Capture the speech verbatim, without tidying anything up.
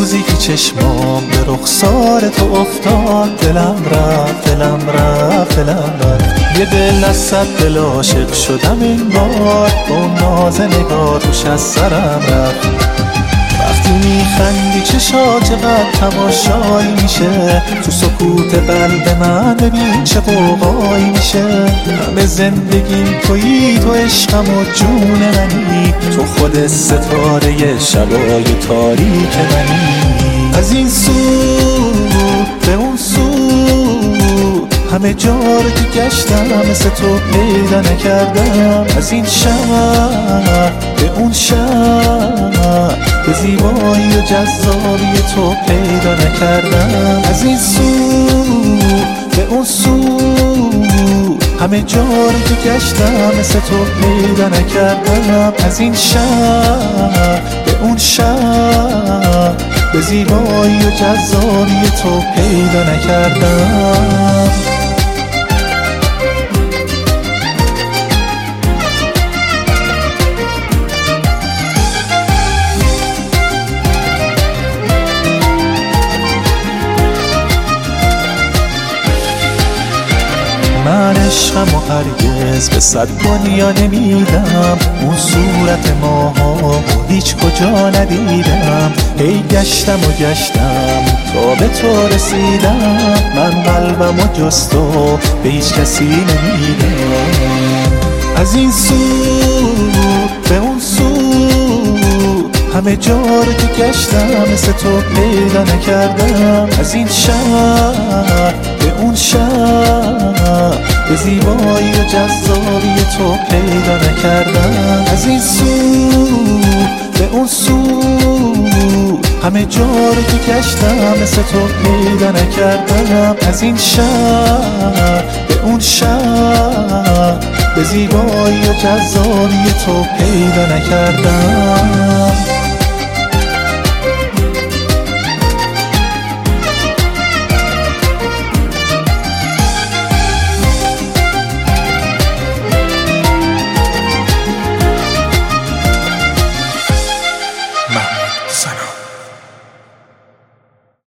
روزی که چشمام به رخسار تو افتاد، دلم رفت دلم رفت دلم رفت. یه دل از صد دل عاشق شدم این بار، اون ناز نگاهش از سرم رفت. وقتی میخندی چشا چقدر تماشایی میشه، تو سکوت قلب من ببین چه غوغایی میشه. همه زندگیم تویی، تو عشقم و جون منی، تو خود ستاره شبای تاریک منی. از این سو به اون سو همه جا رو که گشتم مثل تو پیدا نکردم. از این شهر به اون شهر به زیبایی و جذابی تو پیدا نکردم. از این سو به اون سو همه جا رو که گشتم مثل تو پیدا نکردم. از این شهر به اون شهر به زیبایی و جذابی تو پیدا نکردم. من عشقم و هرگز به صد دنیا نمیدم، اون صورت ماها و هیچ کجا ندیدم. هی گشتم و گشتم تا به تو رسیدم، من قلبم و جز تو به هیچ کسی نمیدم. از این سو به اون سو همه جا رو که گشتم مثل تو پیدا نکردم. از این شهر به اون شهر به زیبایی و جذابی تو پیدا نکردم. از این سو به اون سو همه جا رو که گشتم مثل تو پیدا نکردم. از این شهر به اون شهر به زیبایی و جذابی تو پیدا نکردم.